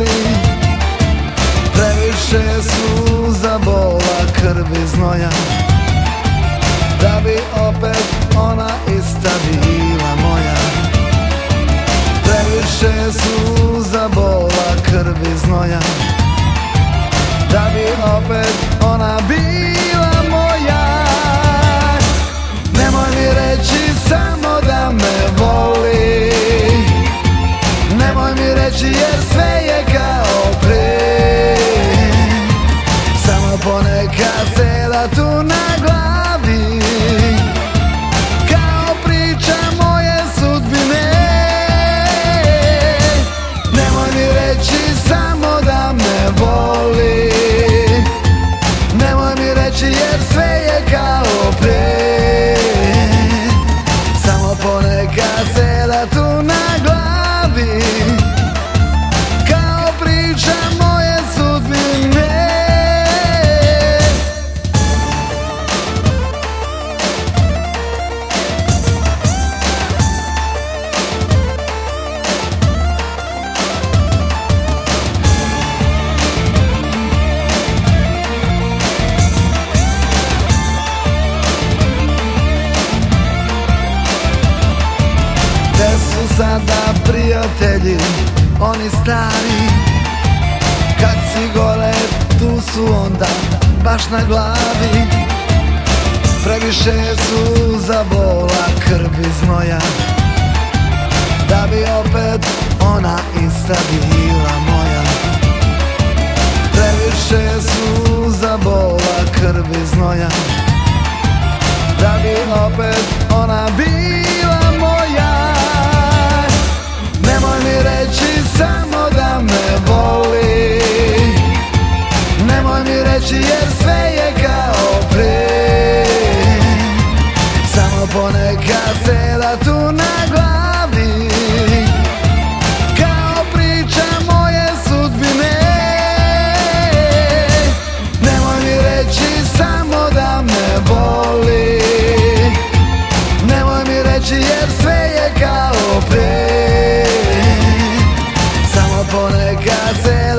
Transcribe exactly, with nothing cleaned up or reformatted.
voli. Previše suza, bola, krvi, znoja, da bi opet ona ista bila moja. Previše suza, bola, krvi, znoja, da bi opet ona bila moja. Nemoj mi reći samo da me voli, nemoj mi reći jer sve je kao pre. Samo ponekad seda tu na glavi, kao priča moje sudbine. Nemoj mi reći samo da me voli, nemoj mi reći jer sve je kao pre. Samo ponekad seda tu na glavi, kao priča moje sudbine. Gde su sada prijatelji, oni stari? Kad si gore, tu su onda baš na glavi. Previše suza, bola, krvi, znoja, da bi opet ona ista bila moja. Previše suza, bola, krvi, znoja, da bi opet ona bila moja. Nemoj mi reći samo da me voli, nemoj mi reći jer sve je kao pre. Samo ponekad seda tu na glavi, kao priča moje sudbine. Nemoj mi reći samo da me voli, nemoj mi reći jer sve je kao pre. Samo ponekad se